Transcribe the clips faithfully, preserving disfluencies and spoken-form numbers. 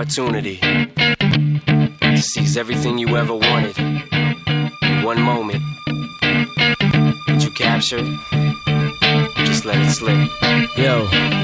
opportunity to seize everything you ever wanted in one moment. Did you capture it? Just let it slip. Yo.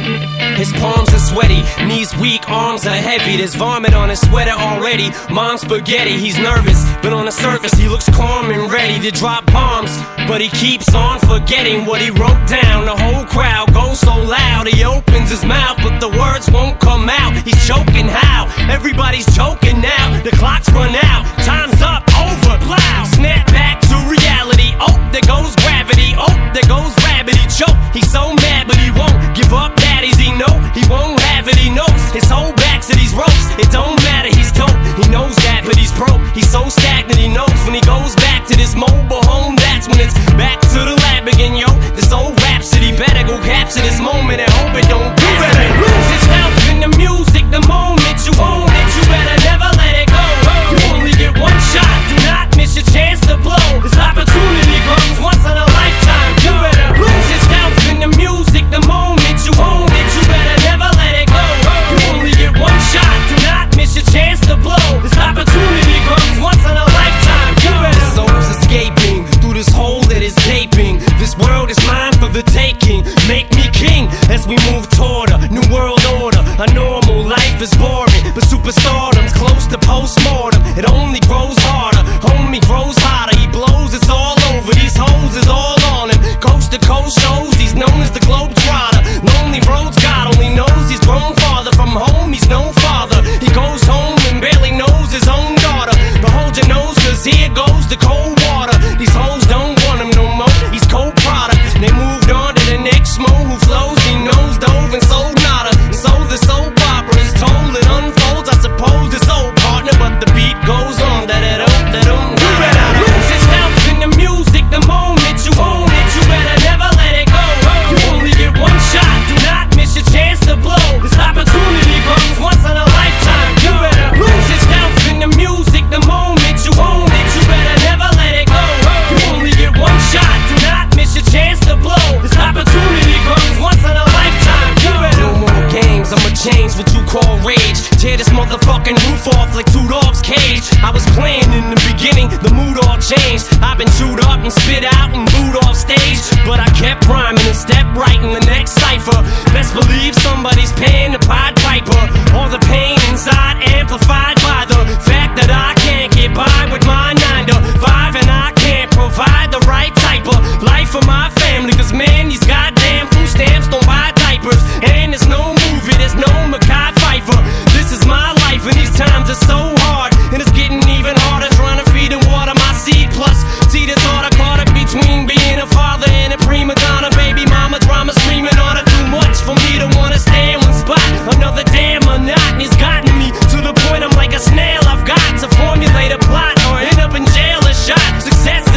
His palms are sweaty, knees weak, arms are heavy. There's vomit on his sweater already. Mom's spaghetti, he's nervous, but on the surface he looks calm and ready to drop bombs. But he keeps on forgetting what he wrote down. The whole crowd goes so loud, he opens his mouth, but the words won't come out. He's choking how? Everybody's joking now. The clock's run out, time's up, over, plow. Snap back to reality, oh, there goes gravity. Oh, there goes rabbit, he choke. He's so mad, but he won't give up. Daddies, he know he won't have it, he knows his whole back to these ropes. It don't matter, he's dope, he knows that, but he's broke. He's so stagnant, he knows when he goes back to this mobile home, that's when it's back to the lab again, yo. This old rhapsody better go capture this moment and hope it don't do better. Lose yourself in the music the moment you own it. You better never let it go. You only get one shot, do not miss your chance to blow. This opportunity comes once in a lifetime. You better lose yourself in the music the moment you own it. You better never let it go. You only get one shot, do not miss your chance to blow. This opportunity comes once in a lifetime. You better. The soul's escaping through this hole that is gaping. This world is mine for the taking. Make me king as we move toward a new world order. A normal life is boring, but superstardom's close to postmortem. It only grows harder, homie grows hotter. He blows, it's all over. These hoes is all on him. Coast to coast shows, he's known as the Globetrotter. Lonely roads, God only knows he's grown farther from home. He's no father. He goes home and barely knows his own daughter. But hold your nose, cause here goes the cold water. These hoes don't want him no more. He's cold product. They moved on to the next mo who flows. He knows dove and sold nada. So the soap opera is told, it unfolds. I suppose it's old partner, but the beat goes on. Da da da da da. You better lose yourself in the music the moment you own it. You better never let it go. You only get one shot, do not miss your chance to blow. This opportunity comes once in a lifetime. You better lose yourself in the music the moment you own it. You better never let it go. You only get one shot, do not miss your chance to blow. This opportunity comes once in a lifetime. You better. No more games, I'ma change what you call rage. Tear this motherfucking roof off like two dogs' cage. I was playing in the beginning, the mood all changed. I've been chewed up and spit out and booed off stage, but I kept rhyming and stepped right in the next cipher. Best believe somebody's paying the Pied Piper. All the pain inside amplified by the fact that I can't get by with my nine to five, and I can't provide the right type of life for my family. Cause man, these goddamn food stamps don't buy diapers, and there's no movie, there's no Mekhi Phifer. This is my life and these times are so hard, and it's getting even harder trying to feed and water my seed. Plus, see this order caught up between being a father and a prima donna. Baby mama drama screaming on her, too much for me to wanna stay in one spot. Another damn monotony's gotten me to the point I'm like a snail. I've got to formulate a plot or end up in jail or shot. Success